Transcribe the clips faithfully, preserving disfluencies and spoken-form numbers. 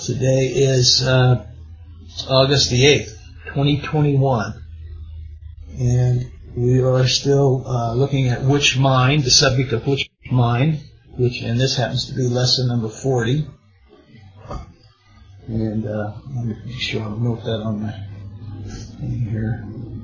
Today is uh, August the eighth, twenty twenty-one, and we are still uh, looking at which mind, the subject of which mind, which, and this happens to be lesson number forty. And uh, let me make sure I'll note that on my thing here.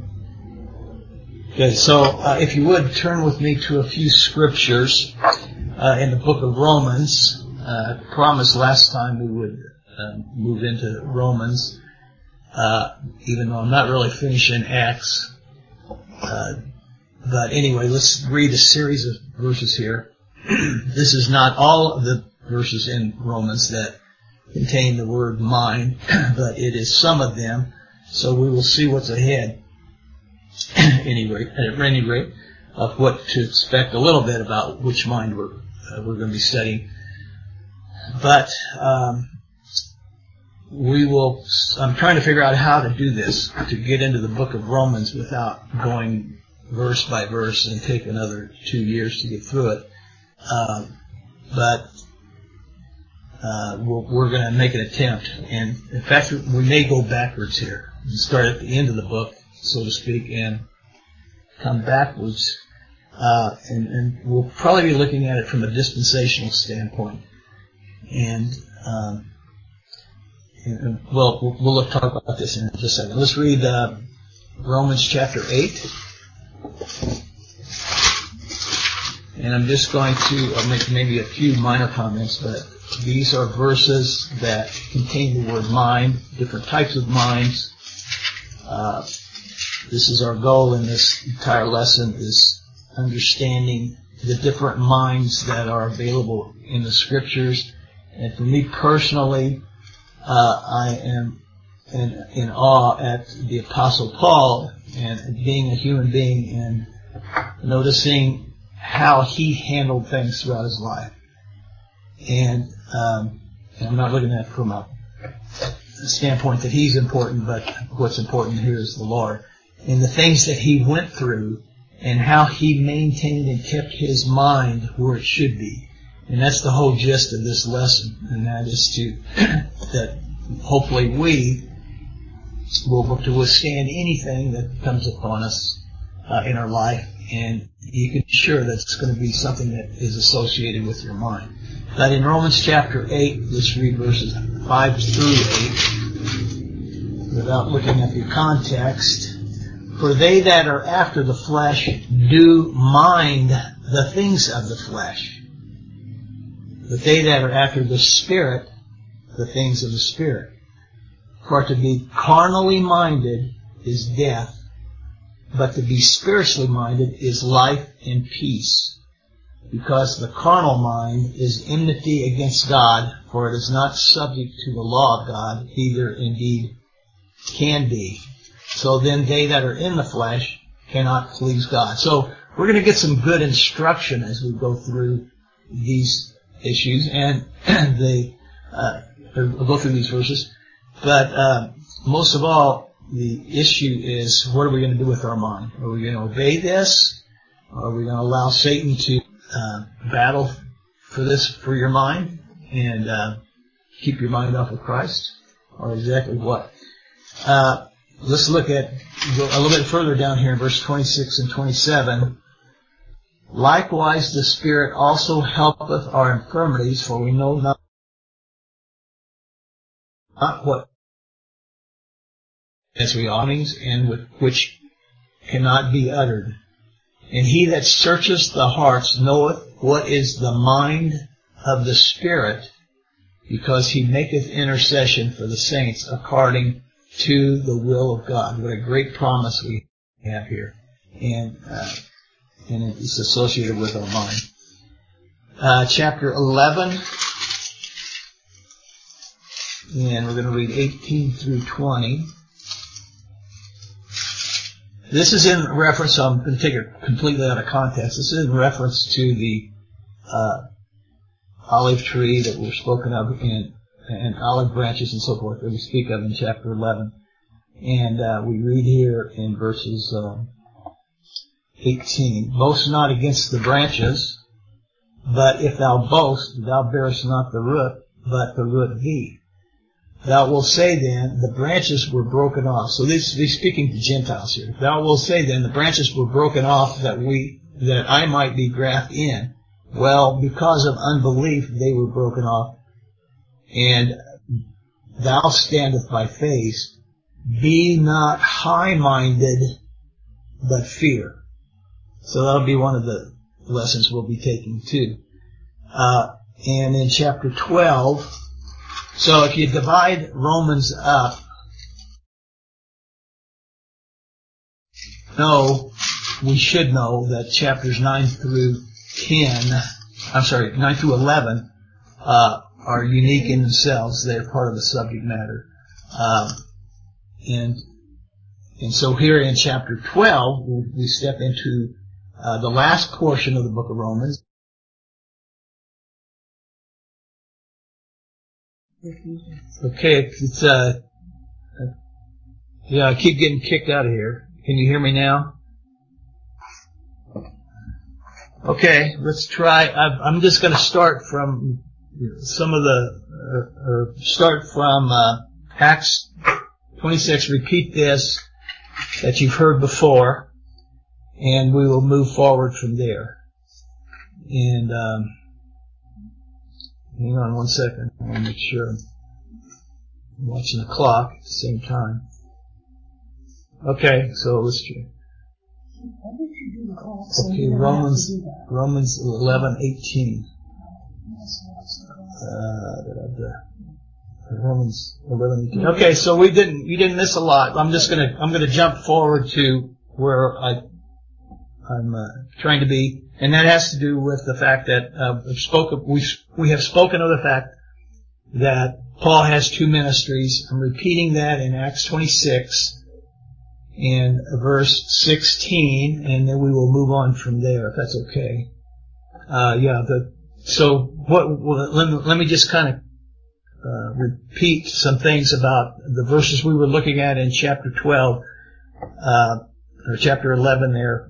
Okay, so uh, if you would turn with me to a few scriptures uh, in the book of Romans. Uh, I promised last time we would uh, move into Romans, uh, even though I'm not really finishing Acts. Uh, but anyway, let's read a series of verses here. This is not all of the verses in Romans that contain the word mind, but it is some of them. So we will see what's ahead. Anyway, at any rate, of what to expect a little bit about which mind we're uh, we're going to be studying. But um, we will. I'm trying to figure out how to do this, to get into the book of Romans without going verse by verse and take another two years to get through it. Uh, but uh, we're, we're going to make an attempt, and in fact, we may go backwards here and start at the end of the book, so to speak, and come backwards. Uh, and, and we'll probably be looking at it from a dispensational standpoint. And, um, and well, we'll, we'll talk about this in just a second. Let's read uh, Romans chapter eight. And I'm just going to uh, make maybe a few minor comments, but these are verses that contain the word mind, different types of minds. Uh, this is our goal in this entire lesson, is understanding the different minds that are available in the Scriptures. And for me personally, uh, I am in, in awe at the Apostle Paul and being a human being and noticing how he handled things throughout his life. And, um, and I'm not looking at it from a standpoint that he's important, but what's important here is the Lord. And the things that he went through and how he maintained and kept his mind where it should be. And that's the whole gist of this lesson, and that is to that hopefully we will be able to withstand anything that comes upon us uh, in our life, and you can be sure that it's going to be something that is associated with your mind. But in Romans chapter eight, let's read verses five through eight, without looking at the context. For they that are after the flesh do mind the things of the flesh, but they that are after the Spirit, the things of the Spirit. For to be carnally minded is death, but to be spiritually minded is life and peace. Because the carnal mind is enmity against God, for it is not subject to the law of God, neither indeed can be. So then they that are in the flesh cannot please God. So we're going to get some good instruction as we go through these issues, and they uh, we'll go through these verses. But uh, most of all, the issue is, what are we going to do with our mind? Are we going to obey this? Or are we going to allow Satan to uh, battle for this, for your mind, and uh, keep your mind off of Christ? Or exactly what? Uh, let's look at go a little bit further down here in verse twenty-six and twenty-seven. Likewise the Spirit also helpeth our infirmities, for we know not, not what as we ought, and with which cannot be uttered. And he that searcheth the hearts knoweth what is the mind of the Spirit, because he maketh intercession for the saints according to the will of God. What a great promise we have here. And uh, and it's associated with our mind. Uh, chapter eleven, and we're going to read eighteen through twenty. This is in reference, I'm going to take it completely out of context, this is in reference to the uh, olive tree that we're spoken of, in, and olive branches and so forth that we speak of in chapter eleven. And uh, we read here in verses Uh, eighteen, boast not against the branches, but if thou boast, thou bearest not the root, but the root thee. thou wilt say then, the branches were broken off. So this, he's speaking to Gentiles here. Thou wilt say then, the branches were broken off that we, that I might be grafted in. Well, because of unbelief, they were broken off. And thou standeth by faith. Be not high-minded, but fear. So that'll be one of the lessons we'll be taking too. Uh, and in chapter twelve, so if you divide Romans up, no, we should know that chapters nine through ten, I'm sorry, nine through eleven, uh, are unique in themselves. They're part of the subject matter. Um, and, and so here in chapter twelve, we step into, uh, the last portion of the book of Romans. Okay, it's, uh, yeah, I keep getting kicked out of here. Can you hear me now? Okay, let's try. I'm just going to start from some of the, uh, or start from uh, Acts twenty-six. Repeat this that you've heard before, and we will move forward from there. And um, hang on one second. I want to make sure I'm watching the clock at the same time. Okay, so let's try. Okay, Romans, Romans eleven eighteen. Uh, da, da, da. Romans eleven eighteen. Okay, so we didn't, you didn't miss a lot. I'm just gonna, I'm gonna jump forward to where I, I'm uh, trying to be, and that has to do with the fact that uh, we've spoken, we we have spoken of the fact that Paul has two ministries. I'm repeating that in Acts twenty-six. And verse sixteen, and then we will move on from there, if that's okay. Uh, yeah, the, so what, well, let, me, let me just kind of, uh, repeat some things about the verses we were looking at in chapter twelve, uh, or chapter eleven there.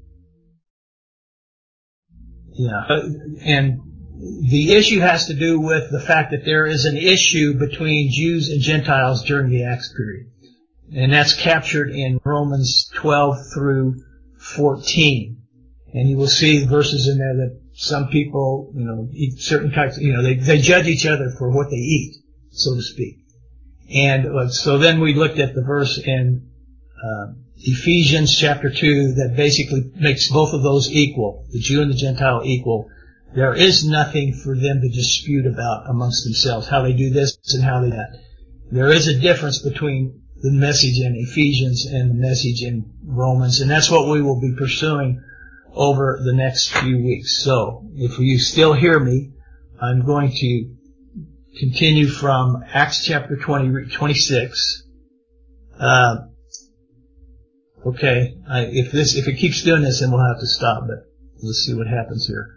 Yeah, uh, and the issue has to do with the fact that there is an issue between Jews and Gentiles during the Acts period. And that's captured in Romans twelve through fourteen. And you will see verses in there that some people, you know, eat certain types, you know, they, they judge each other for what they eat, so to speak. And uh, so then we looked at the verse in uh, Ephesians chapter two that basically makes both of those equal, the Jew and the Gentile equal. There is nothing for them to dispute about amongst themselves, how they do this and how they do that. There is a difference between the message in Ephesians and the message in Romans, and that's what we will be pursuing over the next few weeks. So, if you still hear me, I'm going to continue from Acts chapter twenty, twenty-six. Uh, okay, I, if this, if it keeps doing this, then we'll have to stop, but let's see what happens here.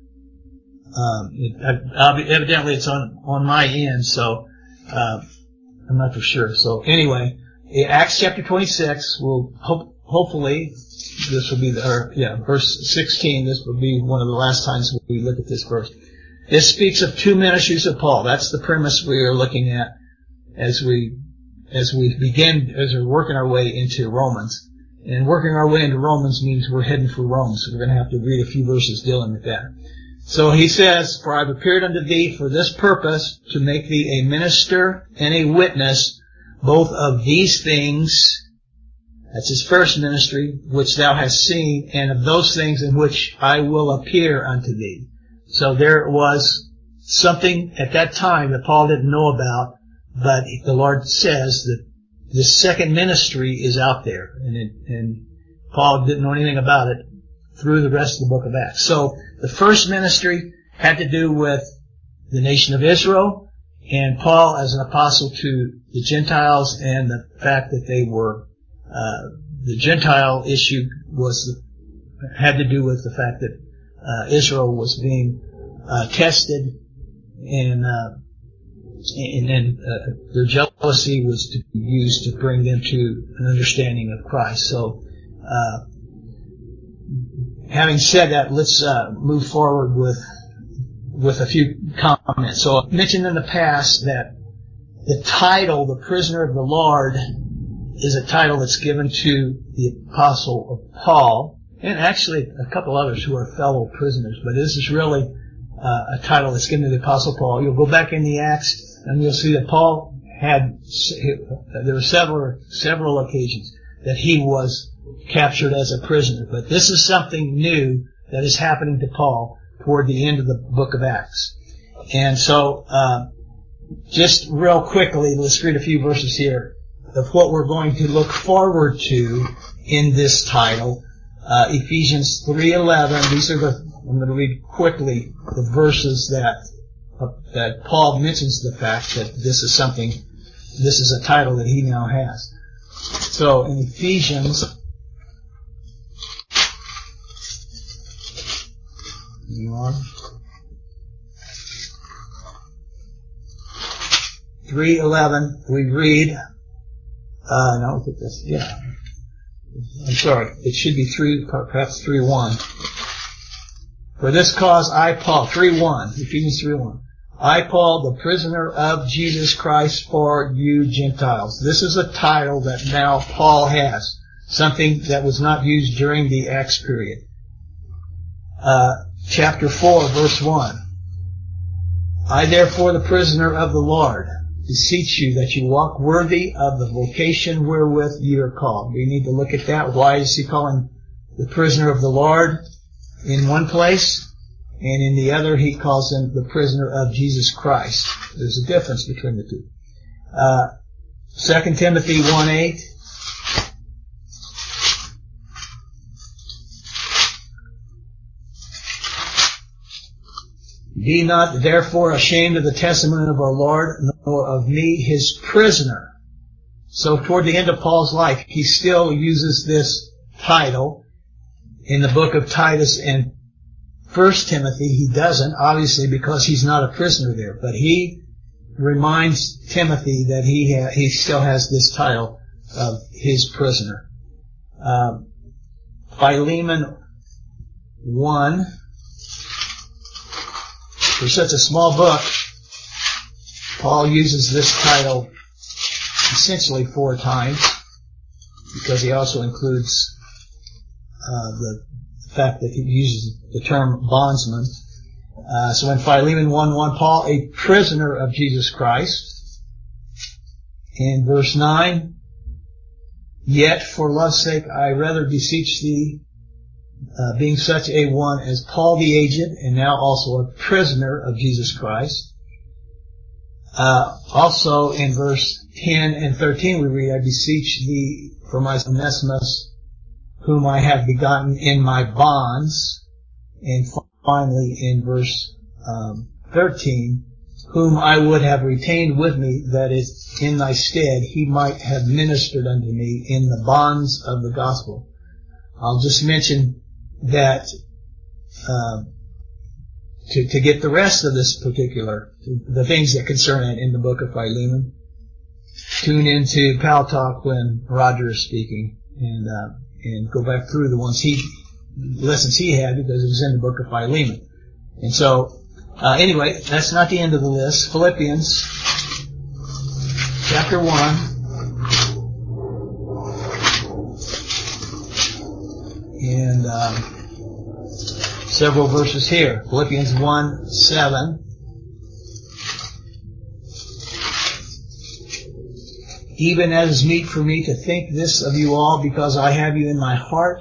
Um, it, I, evidently it's on, on my end, so, uh, I'm not for sure. So anyway, Acts chapter twenty-six will hope, hopefully this will be the, or yeah, verse sixteen. This will be one of the last times we look at this verse. This speaks of two ministries of Paul. That's the premise we are looking at as we as we begin as we're working our way into Romans. And working our way into Romans means we're heading for Rome. So we're going to have to read a few verses dealing with that. So he says, "For I have appeared unto thee for this purpose, to make thee a minister and a witness, both of these things," that's his first ministry, "which thou hast seen, and of those things in which I will appear unto thee." So there was something at that time that Paul didn't know about, but the Lord says that this second ministry is out there, and, it, and Paul didn't know anything about it through the rest of the book of Acts. So the first ministry had to do with the nation of Israel, and Paul as an apostle to the Gentiles, and the fact that they were, uh, the Gentile issue was, had to do with the fact that, uh, Israel was being, uh, tested, and, uh, and then, uh, their jealousy was to be used to bring them to an understanding of Christ. So, uh, having said that, let's, uh, move forward with, with a few comments. So I mentioned in the past that the title, the prisoner of the Lord, is a title that's given to the Apostle of Paul, and actually a couple others who are fellow prisoners, but this is really uh, a title that's given to the Apostle Paul. You'll go back in the Acts, and you'll see that Paul had, there were several, several occasions that he was captured as a prisoner. But this is something new that is happening to Paul toward the end of the book of Acts. And so, uh, just real quickly, let's read a few verses here of what we're going to look forward to in this title. Uh, Ephesians three eleven, these are the, I'm going to read quickly the verses that, uh, that Paul mentions the fact that this is something, this is a title that he now has. So, in Ephesians, three eleven, we read, uh, no, look at this, yeah. I'm sorry, it should be three, perhaps three one. For this cause I, Paul, three one, Ephesians three one. I, Paul, the prisoner of Jesus Christ for you Gentiles. This is a title that now Paul has, something that was not used during the Acts period. Uh, chapter four, verse one. I, therefore, the prisoner of the Lord, beseech you that you walk worthy of the vocation wherewith you are called. We need to look at that. Why is he calling the prisoner of the Lord in one place, and in the other he calls him the prisoner of Jesus Christ? There's a difference between the two. Uh, Second Timothy one eight. Be not therefore ashamed of the testimony of our Lord, nor of me, his prisoner. So toward the end of Paul's life, he still uses this title. In the book of Titus and First Timothy, he doesn't, obviously, because he's not a prisoner there. But he reminds Timothy that he ha- he still has this title of his prisoner. Um, Philemon one. For such a small book, Paul uses this title essentially four times, because he also includes uh, the fact that he uses the term bondsman. Uh, so in Philemon one one, Paul, a prisoner of Jesus Christ. In verse nine, yet for love's sake I rather beseech thee, Uh, being such a one as Paul the aged, and now also a prisoner of Jesus Christ. Uh, also in verse ten and thirteen we read, I beseech thee for my Onesimus, whom I have begotten in my bonds. And finally in verse um, thirteen, whom I would have retained with me, that is, in thy stead he might have ministered unto me in the bonds of the gospel. I'll just mention that uh, to, to get the rest of this particular, the things that concern it in the book of Philemon, tune into Pal Talk when Roger is speaking, and uh, and go back through the ones he, lessons he had, because it was in the book of Philemon. And so, uh, anyway, that's not the end of the list. Philippians chapter one. And um, several verses here. Philippians one seven. Even as is meet for me to think this of you all, because I have you in my heart,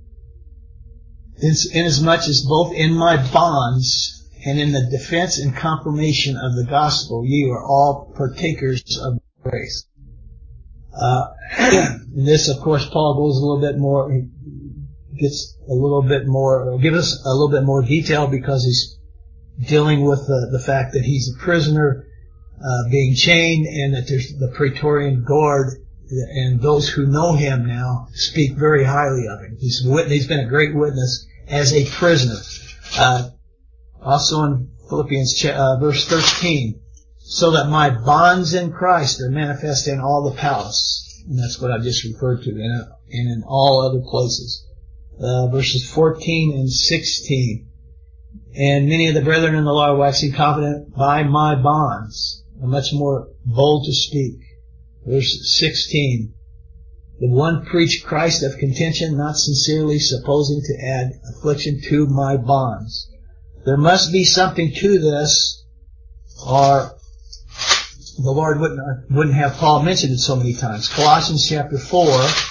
inasmuch as both in my bonds and in the defense and confirmation of the gospel ye are all partakers of grace. Uh, this, of course, Paul goes a little bit more, he gets a little bit more, give us a little bit more detail, because he's dealing with the, the fact that he's a prisoner, uh, being chained, and that there's the Praetorian Guard, and those who know him now speak very highly of him. He's, he's been a great witness as a prisoner. Uh, also in Philippians uh, verse thirteen, so that my bonds in Christ are manifest in all the palace. And that's what I just referred to, and in all other places. Uh, verses fourteen and sixteen. And many of the brethren in the Lord waxing confident by my bonds. are much more bold to speak. Verse sixteen. The one preached Christ of contention, not sincerely, supposing to add affliction to my bonds. There must be something to this, or the Lord wouldn't, wouldn't have Paul mention it so many times. Colossians chapter four.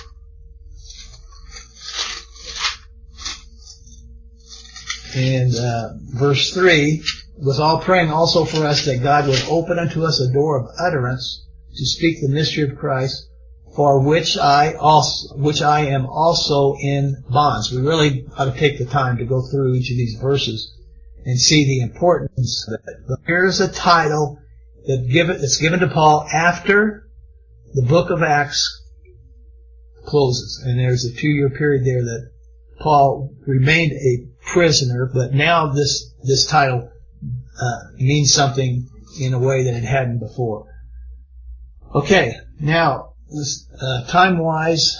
And uh, verse three, was all praying also for us that God would open unto us a door of utterance to speak the mystery of Christ, for which I also, which I am also in bonds. We really ought to take the time to go through each of these verses and see the importance of it. But here's a title that give it, that's given to Paul after the book of Acts closes. And there's a two-year period there that Paul remained a prisoner, but now this, this title uh, means something in a way that it hadn't before. Okay, now, this, uh, time-wise,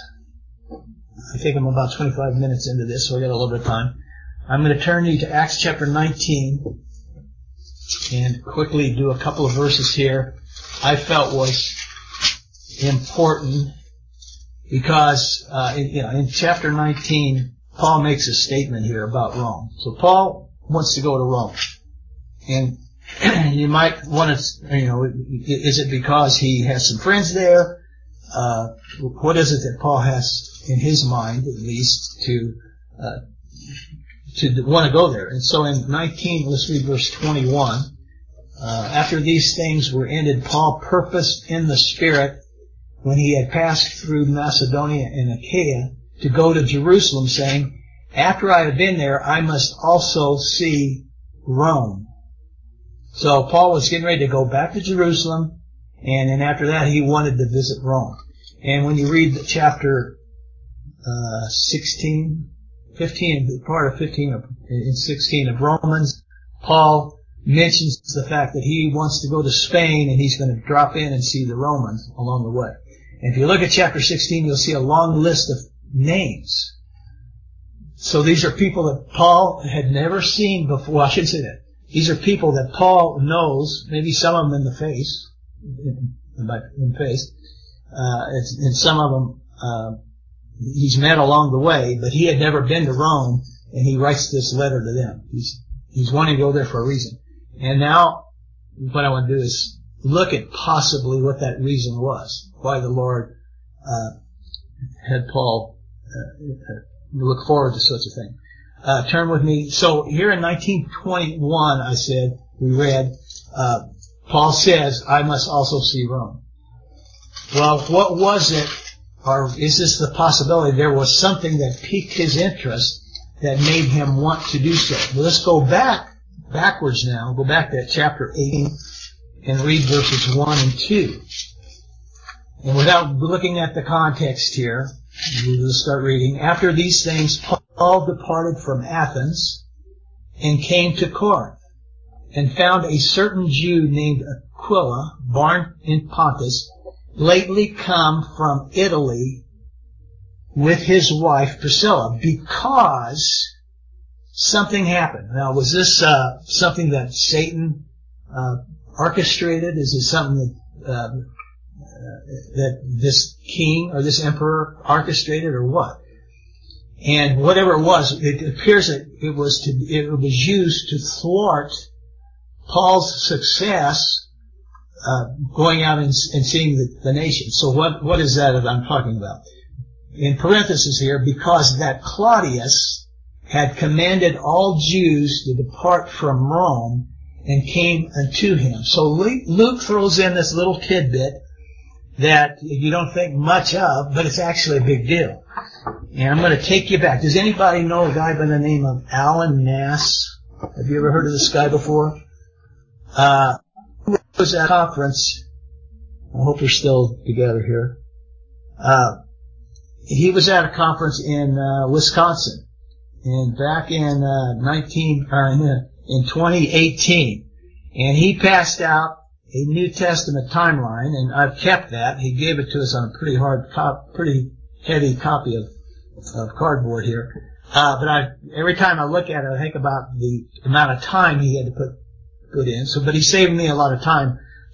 I think I'm about twenty-five minutes into this, so I got a little bit of time. I'm going to turn you to Acts chapter nineteen and quickly do a couple of verses here I felt was important because, uh, in, you know, in chapter nineteen, Paul makes a statement here about Rome. So Paul wants to go to Rome. And you might want to, you know, is it because he has some friends there? Uh, what is it that Paul has in his mind, at least, to, uh, to want to go there? And so in nineteen, let's read verse twenty-one. Uh, after these things were ended, Paul purposed in the Spirit, when he had passed through Macedonia and Achaia, to go to Jerusalem, saying, after I have been there, I must also see Rome. So Paul was getting ready to go back to Jerusalem, and then after that he wanted to visit Rome. And when you read the chapter uh, sixteen, fifteen, part of fifteen and sixteen of Romans, Paul mentions the fact that he wants to go to Spain and he's going to drop in and see the Romans along the way. And if you look at chapter sixteen, you'll see a long list of names. So these are people that Paul had never seen before. Well, I shouldn't say that. These are people that Paul knows, maybe some of them in the face, in, in face, uh, and some of them uh, he's met along the way, but he had never been to Rome, and he writes this letter to them. He's, he's wanting to go there for a reason. And now, what I want to do is look at possibly what that reason was, why the Lord uh, had Paul uh, look forward to such a thing. Uh, turn with me. So here in nineteen twenty-one, I said, we read, uh, Paul says, I must also see Rome. Well, what was it, or is this the possibility there was something that piqued his interest that made him want to do so? Well, let's go back, backwards now, go back to chapter eighteen and read verses one and two. And without looking at the context here, we'll start reading. After these things, Paul departed from Athens and came to Corinth, and found a certain Jew named Aquila, born in Pontus, lately come from Italy with his wife Priscilla, because something happened. Now, was this uh, something that Satan uh, orchestrated? Is it something that uh, that this king or this emperor orchestrated, or what? And whatever it was, it appears that it was to, it was used to thwart Paul's success uh, going out and, and seeing the, the nation. So what what is that that I'm talking about? In parentheses here, because that Claudius had commanded all Jews to depart from Rome and came unto him. So Luke throws in this little tidbit that you don't think much of, but it's actually a big deal. And I'm going to take you back. Does anybody know a guy by the name of Alan Nass? Have you ever heard of this guy before? Uh, he was at a conference. I hope we're still together here. Uh, he was at a conference in uh, Wisconsin, and back in uh, nineteen or in, in twenty eighteen, and he passed out a New Testament timeline, and I've kept that. He gave it to us on a pretty hard, cop, pretty heavy copy of, of cardboard here. Uh, but I, every time I look at it, I think about the amount of time he had to put, put in. So, but he saved me a lot of time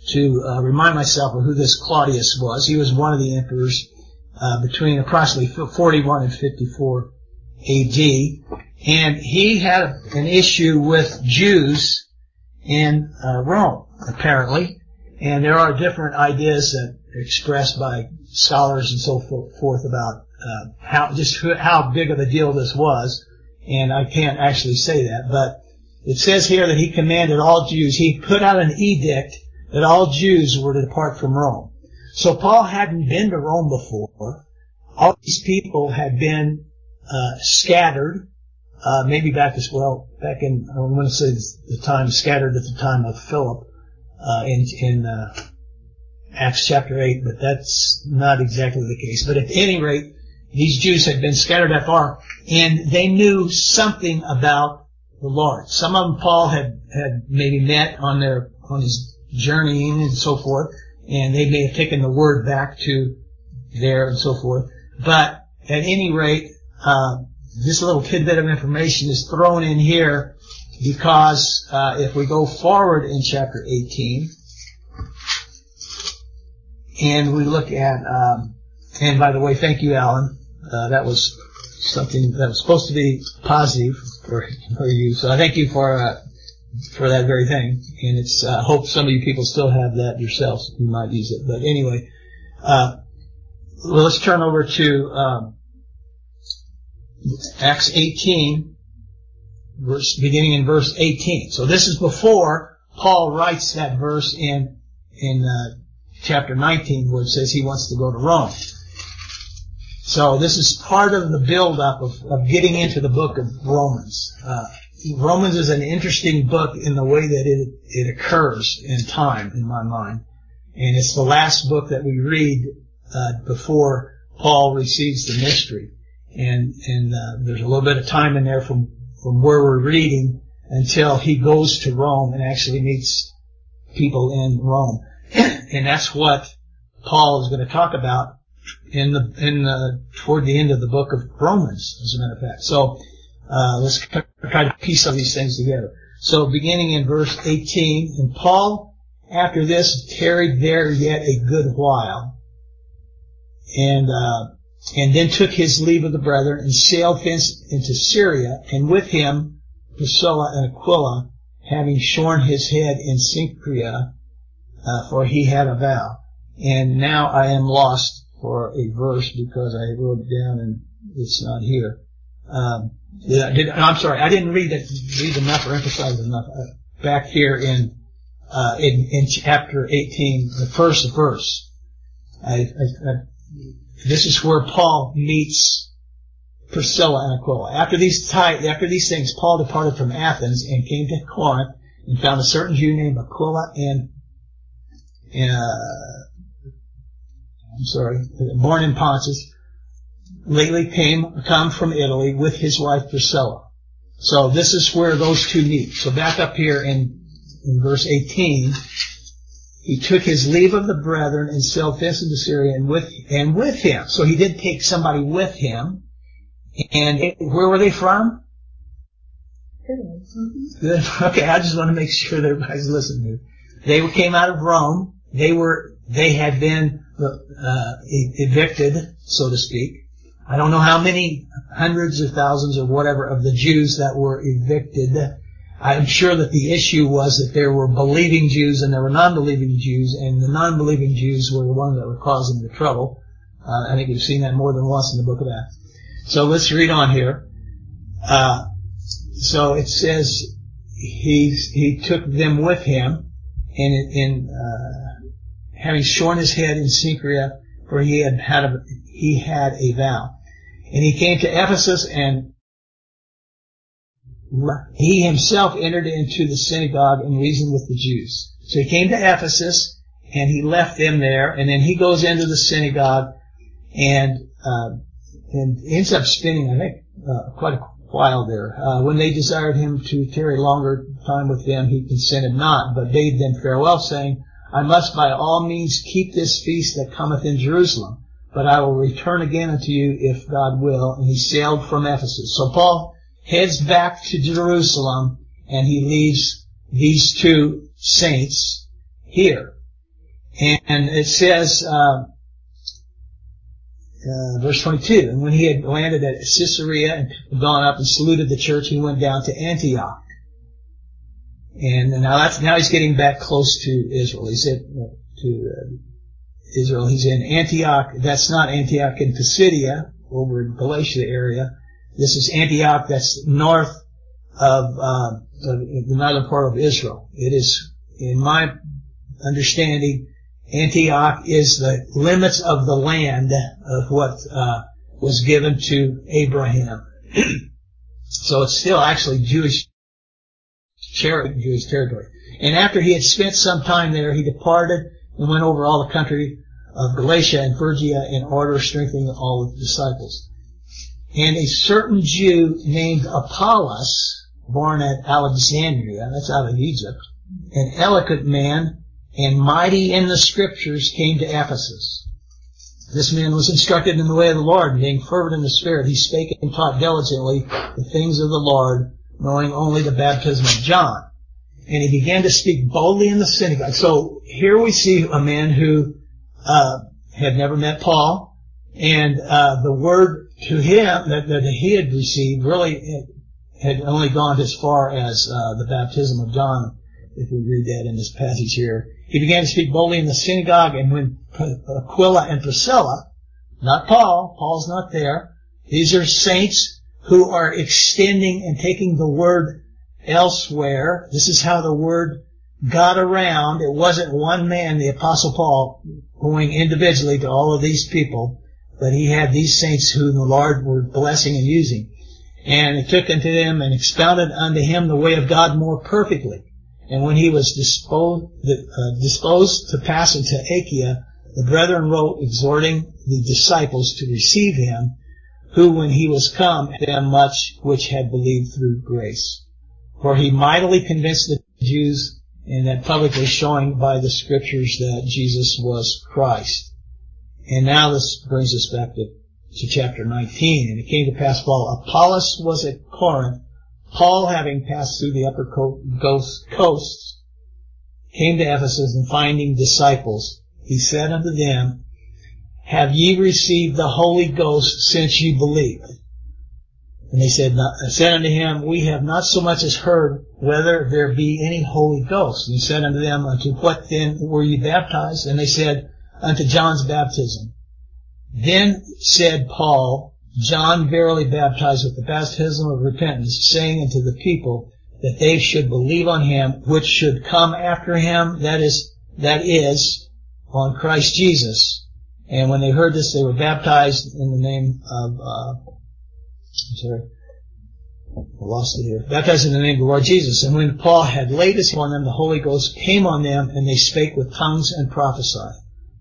to uh, remind myself of who this Claudius was. He was one of the emperors uh, between approximately forty-one and fifty-four A D, and he had an issue with Jews in uh, Rome, apparently. And there are different ideas that are expressed by scholars and so forth about uh, how just how big of a deal this was. And I can't actually say that, but it says here that he commanded all Jews. He put out an edict that all Jews were to depart from Rome. So Paul hadn't been to Rome before. All these people had been uh, scattered, uh, maybe back as well, back in, I want to say the time, scattered at the time of Philip, uh, in, in, uh, Acts chapter eight, but that's not exactly the case. But at any rate, these Jews had been scattered that far, and they knew something about the Lord. Some of them Paul had, had maybe met on their, on his journeying and so forth, and they may have taken the word back to there and so forth. But at any rate, uh, this little tidbit of information is thrown in here because uh, if we go forward in chapter eighteen and we look at, um, and by the way, thank you, Alan. Uh, that was something that was supposed to be positive for, for you. So I thank you for uh, for that very thing. And it's I uh, hope some of you people still have that yourselves. You might use it. But anyway, uh, well, let's turn over to um, Acts eighteen, verse, beginning in verse eighteen. So this is before Paul writes that verse in in uh, chapter nineteen, where it says he wants to go to Rome. So this is part of the build-up of, of getting into the book of Romans. Uh, Romans is an interesting book in the way that it it occurs in time, in my mind, and it's the last book that we read uh, before Paul receives the mystery. And and uh, there's a little bit of time in there from from where we're reading until he goes to Rome and actually meets people in Rome, and that's what Paul is going to talk about in the in the toward the end of the book of Romans, as a matter of fact. So uh let's try to piece some of these things together. So beginning in verse eighteen, and Paul after this tarried there yet a good while, and uh and then took his leave of the brethren and sailed thence into Syria, and with him Priscilla and Aquila, having shorn his head in Cenchrea, uh, for he had a vow. And now I am lost for a verse because I wrote it down and it's not here. Um, yeah, did, I'm sorry, I didn't read it, read enough or emphasize enough. Uh, back here in, uh, in, in chapter eighteen, the first verse, I, I, I, this is where Paul meets Priscilla and Aquila. After these ty- after these things, Paul departed from Athens and came to Corinth and found a certain Jew named Aquila and, uh, I'm sorry, born in Pontus, lately came, come from Italy with his wife Priscilla. So this is where those two meet. So back up here in, in verse eighteen, he took his leave of the brethren and sailed thence into Syria and with, and with him. So he did take somebody with him. And it, where were they from? Good. Okay, I just want to make sure that everybody's listening. They came out of Rome. They were, they had been uh, evicted, so to speak. I don't know how many hundreds or thousands or whatever of the Jews that were evicted. I'm sure that the issue was that there were believing Jews and there were non-believing Jews, and the non-believing Jews were the ones that were causing the trouble. Uh, I think we've seen that more than once in the book of Acts. So let's read on here. Uh, so it says he he took them with him, and in uh, having shorn his head in Cenchrea, for he had had a, he had a vow, and he came to Ephesus, and he himself entered into the synagogue and reasoned with the Jews. So he came to Ephesus, and he left them there, and then he goes into the synagogue, and uh, and ends up spending, I think, uh, quite a while there. Uh, when they desired him to tarry longer time with them, he consented not, but bade them farewell, saying, I must by all means keep this feast that cometh in Jerusalem, but I will return again unto you if God will. And he sailed from Ephesus. So Paul heads back to Jerusalem, and he leaves these two saints here. And it says, uh, uh, verse twenty-two, and when he had landed at Caesarea and gone up and saluted the church, he went down to Antioch. And now that's, now he's getting back close to Israel. He's at, to uh, Israel. He's in Antioch. That's not Antioch in Pisidia, over in Galatia area. This is Antioch, that's north of, uh, of the northern part of Israel. It is, in my understanding, Antioch is the limits of the land of what uh, was given to Abraham. So it's still actually Jewish, Jewish territory. And after he had spent some time there, he departed and went over all the country of Galatia and Phrygia in order of strengthening all of the disciples. And a certain Jew named Apollos, born at Alexandria, that's out of Egypt, an eloquent man and mighty in the Scriptures, came to Ephesus. This man was instructed in the way of the Lord, and being fervent in the Spirit, he spake and taught diligently the things of the Lord, knowing only the baptism of John. And he began to speak boldly in the synagogue. So here we see a man who uh had never met Paul, and uh the word to him that, that he had received really had only gone as far as uh the baptism of John, if we read that in this passage here. He began to speak boldly in the synagogue, and when Aquila and Priscilla, not Paul, Paul's not there, these are saints who are extending and taking the word elsewhere. This is how the word got around. It wasn't one man, the Apostle Paul, going individually to all of these people, but he had these saints who the Lord were blessing and using. And it took unto them and expounded unto him the way of God more perfectly. And when he was disposed, uh, disposed to pass into Achaia, the brethren wrote, exhorting the disciples to receive him, who, when he was come, had them much which had believed through grace. For he mightily convinced the Jews, and that publicly showing by the Scriptures that Jesus was Christ. And now this brings us back to, to chapter nineteen. And it came to pass while Apollos was at Corinth, Paul, having passed through the upper coasts, came to Ephesus, and finding disciples, he said unto them, have ye received the Holy Ghost since ye believed? And they said, said unto him, we have not so much as heard whether there be any Holy Ghost. And he said unto them, unto what then were ye baptized? And they said, unto John's baptism. Then said Paul, John verily baptized with the baptism of repentance, saying unto the people that they should believe on him which should come after him, that is, that is, on Christ Jesus. And when they heard this, they were baptized in the name of, uh, I'm sorry, I lost it here. Baptized in the name of the Lord Jesus. And when Paul had laid his hand on them, the Holy Ghost came on them, and they spake with tongues and prophesied.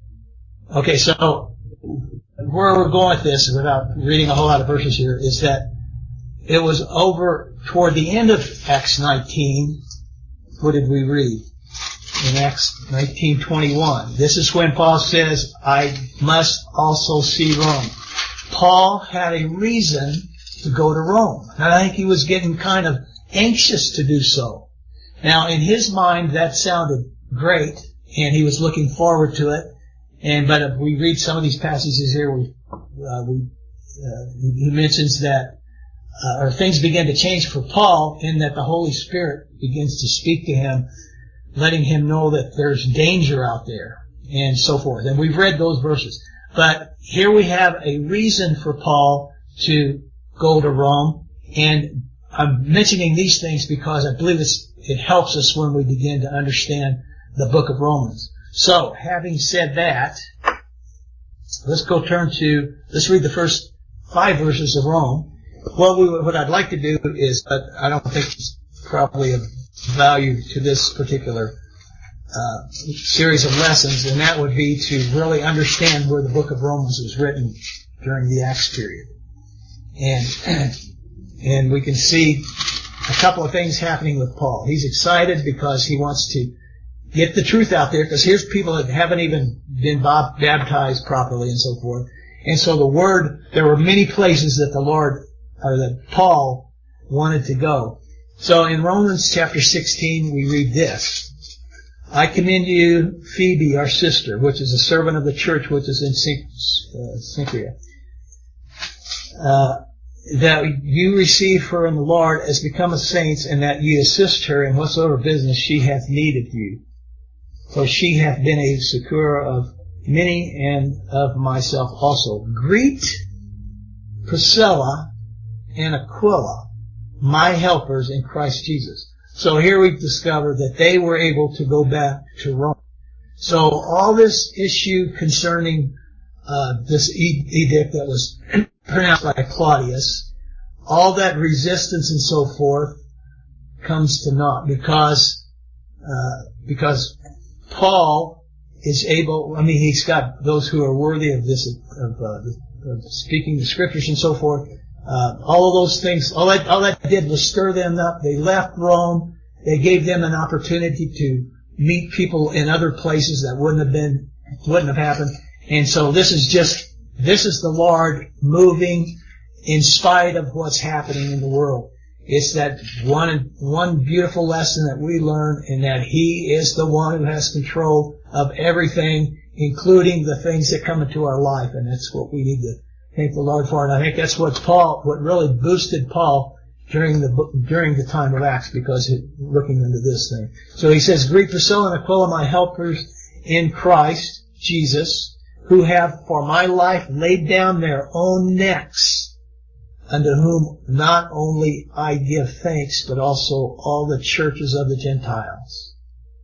Okay, so where we're going with this, without reading a whole lot of verses here, is that it was over toward the end of Acts nineteen. What did we read? In Acts nineteen twenty-one. This is when Paul says, I must also see Rome. Paul had a reason to go to Rome. And I think he was getting kind of anxious to do so. Now, in his mind, that sounded great, and he was looking forward to it. And but if we read some of these passages here, we, uh, we uh, he mentions that uh, or things begin to change for Paul in that the Holy Spirit begins to speak to him, letting him know that there's danger out there and so forth. And we've read those verses. But here we have a reason for Paul to go to Rome, and I'm mentioning these things because I believe it's, it helps us when we begin to understand the book of Romans. So, having said that, let's go turn to, let's read the first five verses of Rome. What, we, what I'd like to do is, but I don't think it's probably of value to this particular uh, series of lessons, and that would be to really understand where the book of Romans was written during the Acts period. And, and we can see a couple of things happening with Paul. He's excited because he wants to get the truth out there, because here's people that haven't even been baptized properly and so forth. And so the word, there were many places that the Lord, or that Paul wanted to go. So in Romans chapter sixteen, we read this. I commend you, Phoebe, our sister, which is a servant of the church which is in Cenchrea, uh, that you receive her in the Lord as becometh saints, and that ye assist her in whatsoever business she hath need of you. For she hath been a succour of many and of myself also. Greet Priscilla and Aquila, my helpers in Christ Jesus. So here we discover that they were able to go back to Rome. So all this issue concerning uh, this edict that was pronounced by Claudius, all that resistance and so forth comes to naught because uh, because Paul is able. I mean, he's got those who are worthy of this of, uh, of speaking the scriptures and so forth. Uh, all of those things, all that, all that did was stir them up. They left Rome. They gave them an opportunity to meet people in other places that wouldn't have been, wouldn't have happened. And so this is just, this is the Lord moving in spite of what's happening in the world. It's that one, one beautiful lesson that we learn, in that He is the one who has control of everything, including the things that come into our life. And that's what we need to thank the Lord for. And I think that's what Paul, what really boosted Paul during the, during the time of Acts, because he, looking into this thing. So he says, greet Priscilla and Aquila, my helpers in Christ Jesus, who have for my life laid down their own necks, unto whom not only I give thanks, but also all the churches of the Gentiles.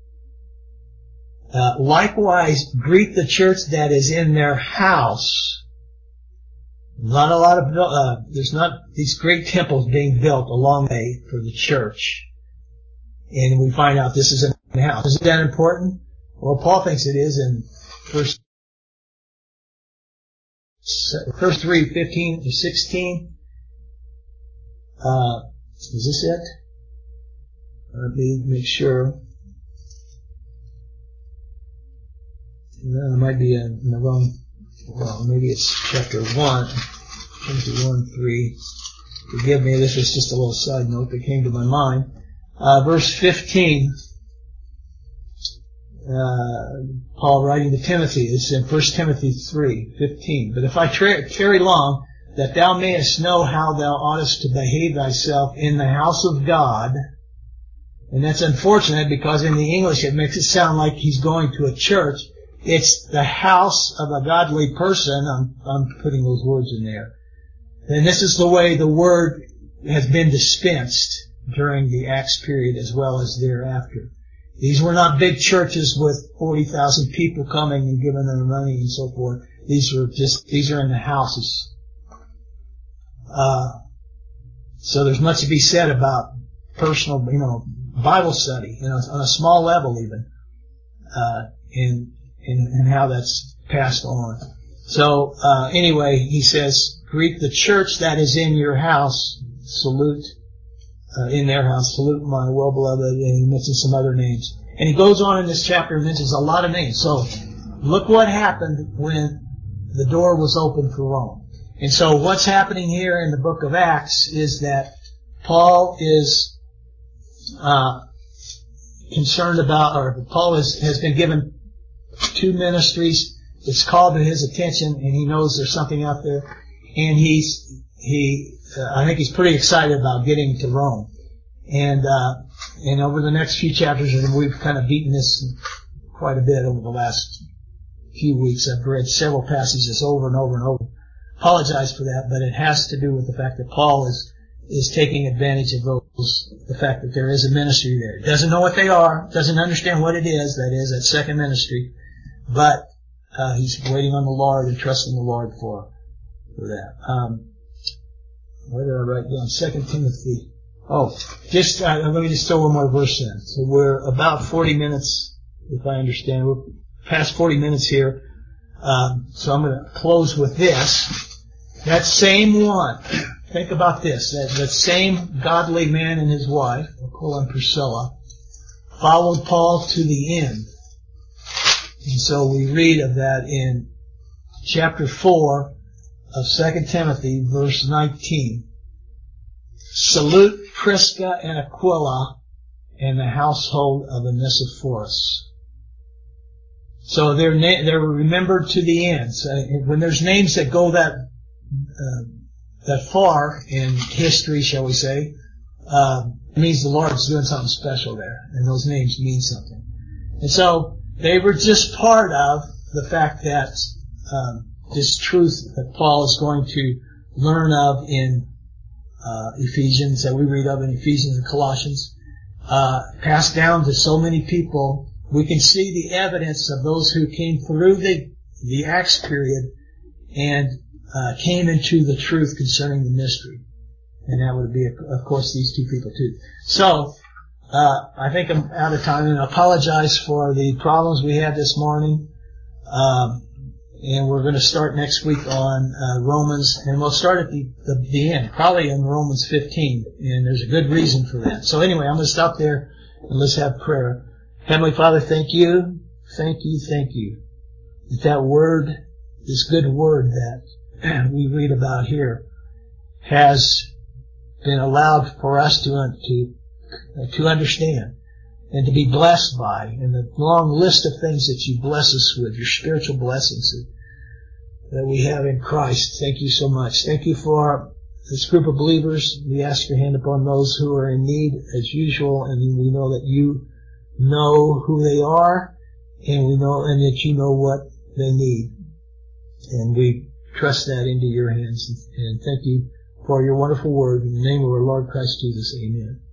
Uh, likewise, greet the church that is in their house. Not a lot of, uh, there's not these great temples being built along the way for the church. And we find out this is in the house. Is that important? Well, Paul thinks it is in first, first three, fifteen to sixteen. Uh, is this it? Let me make sure. No, it might be in the wrong. Well, maybe it's chapter one, Timothy one, three. Forgive me, this was just a little side note that came to my mind. Uh, verse fifteen, uh, Paul writing to Timothy, it's in First Timothy three, fifteen. But if I tra- tarry long, that thou mayest know how thou oughtest to behave thyself in the house of God. And that's unfortunate, because in the English it makes it sound like he's going to a church. It's the house of a godly person. I'm, I'm putting those words in there. And this is the way the word has been dispensed during the Acts period as well as thereafter. These were not big churches with forty thousand people coming and giving them money and so forth. These were just, these are in the houses. Uh, so there's much to be said about personal, you know, Bible study, you know, on a small level even, uh, in, in, in how that's passed on. So, uh, anyway, he says, greet the church that is in your house, salute, uh, in their house, salute my well-beloved, and he mentions some other names. And he goes on in this chapter and mentions a lot of names. So, look what happened when the door was open for Rome. And so what's happening here in the book of Acts is that Paul is uh, concerned about, or Paul is, has been given two ministries. It's called to his attention, and he knows there's something out there. And he's he, uh, I think he's pretty excited about getting to Rome. And uh, and over the next few chapters, and we've kind of beaten this quite a bit over the last few weeks. I've read several passages over and over and over. Apologize for that, but it has to do with the fact that Paul is is taking advantage of those, the fact that there is a ministry there. Doesn't know what they are, doesn't understand what it is, that is, that second ministry, but uh, he's waiting on the Lord and trusting the Lord for for that. Um, what did I write down? Second Timothy. Oh, just uh, let me just throw one more verse in. So we're about forty minutes, if I understand. We're past forty minutes here. Um, so I'm going to close with this. That same one, think about this, that, that same godly man and his wife, Aquila and Priscilla, followed Paul to the end. And so we read of that in chapter four of Second Timothy, verse nineteen. Salute Prisca and Aquila and the household of Onesiphorus. So they're na- they're remembered to the end. So when there's names that go that uh, that far in history, shall we say, um, it means the Lord's doing something special there, and those names mean something. And so they were just part of the fact that um, this truth that Paul is going to learn of in uh, Ephesians, that we read of in Ephesians and Colossians, uh, passed down to so many people. We can see the evidence of those who came through the the Acts period and uh, came into the truth concerning the mystery. And that would be, of course, these two people too. So, uh, I think I'm out of time, and I apologize for the problems we had this morning. Um, and we're going to start next week on uh, Romans, and we'll start at the, the, the end, probably in Romans fifteen, and there's a good reason for that. So anyway, I'm going to stop there, and let's have prayer. Heavenly Father, thank you, thank you, thank you, that that word, this good word that we read about here, has been allowed for us to to to understand and to be blessed by, and the long list of things that you bless us with, your spiritual blessings that we have in Christ. Thank you so much. Thank you for this group of believers. We ask your hand upon those who are in need as usual, and we know that you know who they are, and we know and that you know what they need. And we trust that into your hands. And thank you for your wonderful word. In the name of our Lord Christ Jesus, amen.